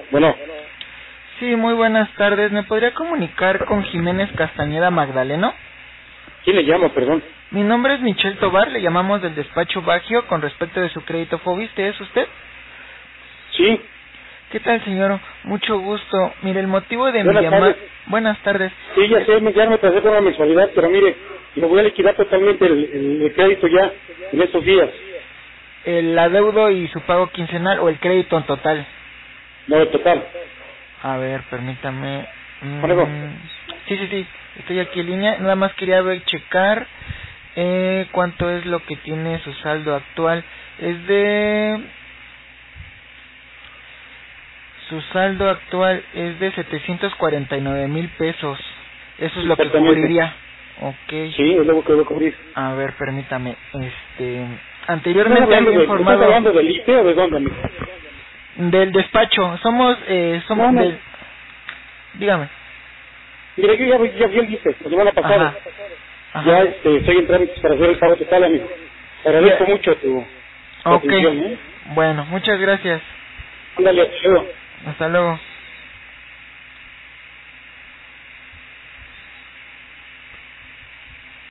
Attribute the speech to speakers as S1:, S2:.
S1: Bueno.
S2: Sí, muy buenas tardes. ¿Me podría comunicar con Jiménez Castañeda Magdaleno?
S1: ¿Quién le llama, perdón?
S2: Mi nombre es Michelle Tobar, le llamamos del despacho Bagio con respecto de su crédito Foviste. ¿Es usted?
S1: Sí.
S2: ¿Qué tal, señor? Mucho gusto. Mire, el motivo de mi llamada... Buenas tardes.
S1: Sí, ya sé, ya me pasé por la mensualidad, pero mire, lo voy a liquidar totalmente el crédito ya en estos días.
S2: ¿El adeudo y su pago quincenal o el crédito en total?
S1: No, el total.
S2: A ver, permítame.
S1: Algo.
S2: Sí. Estoy aquí en línea. Nada más quería checar cuánto es lo que tiene su saldo actual. Su saldo actual es de 749,000 pesos. Eso es lo que cubriría. Ok.
S1: Sí, es lo que voy a cubrir.
S2: A ver, permítame. Anteriormente había informado...
S1: ¿Estás hablando del IPE o de dónde, amigo?
S2: Del despacho. Somos
S1: No.
S2: del... Dígame.
S1: Mira, yo ya fui al IPE la semana pasada.
S2: Ajá.
S1: Ya estoy en trámites para hacer el pago total, amigo. Agradezco mucho tu atención, ¿eh?
S2: Bueno, muchas gracias.
S1: Ándale, hasta luego.
S2: Hasta luego.